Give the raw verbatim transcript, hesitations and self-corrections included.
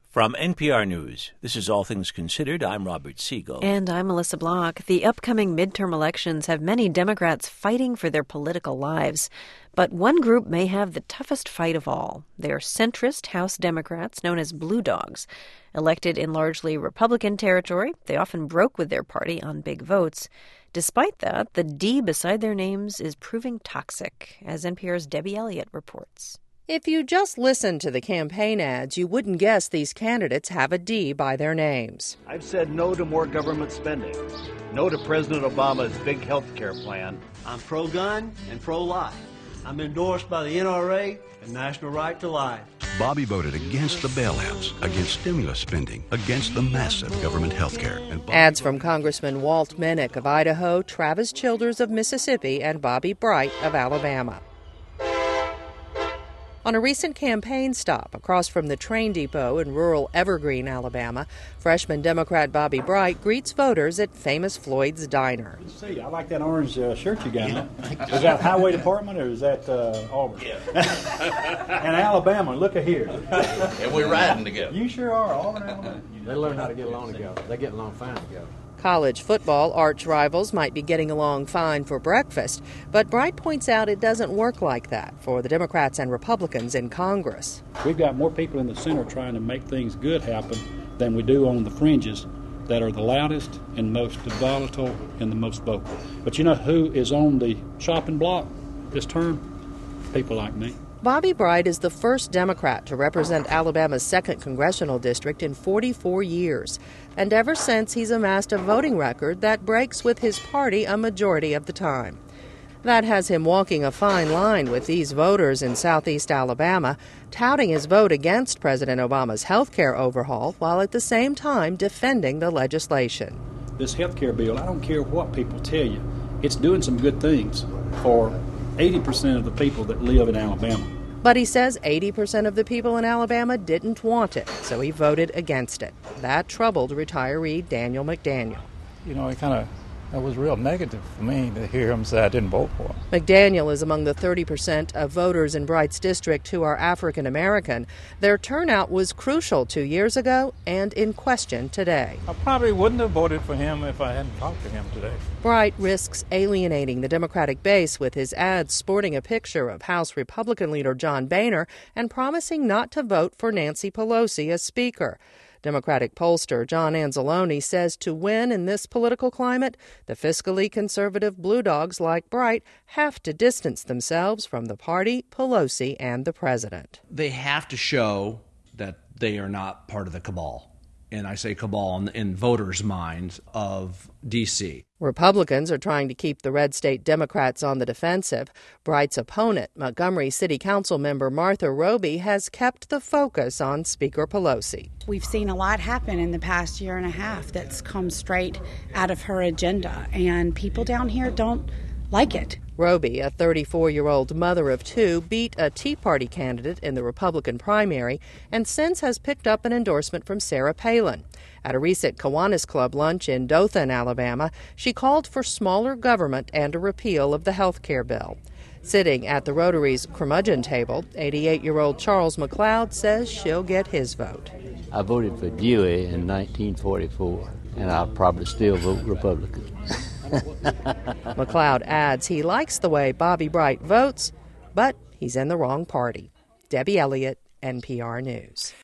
From N P R News, this is All Things Considered. I'm Robert Siegel. And I'm Melissa Block. The upcoming midterm elections have many Democrats fighting for their political lives. But one group may have the toughest fight of all. They are centrist House Democrats known as Blue Dogs. Elected in largely Republican territory, they often broke with their party on big votes. Despite that, the D beside their names is proving toxic, as N P R's Debbie Elliott reports. If you just listened to the campaign ads, you wouldn't guess these candidates have a D by their names. I've said no to more government spending, no to President Obama's big health care plan. I'm pro-gun and pro-life. I'm endorsed by the N R A and National Right to Life. Bobby voted against the bailouts, against stimulus spending, against the massive government health care. Ads from Congressman Walt Minnick of Idaho, Travis Childers of Mississippi, and Bobby Bright of Alabama. On a recent campaign stop across from the train depot in rural Evergreen, Alabama, freshman Democrat Bobby Bright greets voters at famous Floyd's Diner. See, I like that orange uh, shirt you got. Yeah. Is that Highway Department or is that uh, Auburn? Yeah. And Alabama, look at here. And we're riding together. You sure are, Auburn, Alabama. They learn how to get along together. They get along fine together. College football arch rivals might be getting along fine for breakfast, but Bright points out it doesn't work like that for the Democrats and Republicans in Congress. We've got more people in the center trying to make things good happen than we do on the fringes that are the loudest and most volatile and the most vocal. But you know who is on the chopping block this term? People like me. Bobby Bright is the first Democrat to represent Alabama's second congressional district in forty-four years. And ever since, he's amassed a voting record that breaks with his party a majority of the time. That has him walking a fine line with these voters in southeast Alabama, touting his vote against President Obama's health care overhaul while at the same time defending the legislation. This health care bill, I don't care what people tell you, it's doing some good things for eighty percent of the people that live in Alabama. But he says eighty percent of the people in Alabama didn't want it, so he voted against it. That troubled retiree Daniel McDaniel. You know, it kind of, that was real negative for me to hear him say I didn't vote for him. McDaniel is among the thirty percent of voters in Bright's district who are African American. Their turnout was crucial two years ago and in question today. I probably wouldn't have voted for him if I hadn't talked to him today. Bright risks alienating the Democratic base with his ads sporting a picture of House Republican leader John Boehner and promising not to vote for Nancy Pelosi as Speaker. Democratic pollster John Anzalone says to win in this political climate, the fiscally conservative Blue Dogs like Bright have to distance themselves from the party, Pelosi, and the president. They have to show that they are not part of the cabal. And I say cabal in, in voters' minds of D C. Republicans are trying to keep the red state Democrats on the defensive. Bright's opponent, Montgomery City Council member Martha Roby, has kept the focus on Speaker Pelosi. We've seen a lot happen in the past year and a half that's come straight out of her agenda, and people down here don't like it. Roby, a thirty-four-year-old mother of two, beat a Tea Party candidate in the Republican primary and since has picked up an endorsement from Sarah Palin. At a recent Kiwanis Club lunch in Dothan, Alabama, she called for smaller government and a repeal of the health care bill. Sitting at the Rotary's curmudgeon table, eighty-eight-year-old Charles McLeod says she'll get his vote. I voted for Dewey in nineteen forty-four, and I'll probably still vote Republican. McLeod adds he likes the way Bobby Bright votes, but he's in the wrong party. Debbie Elliott, N P R News.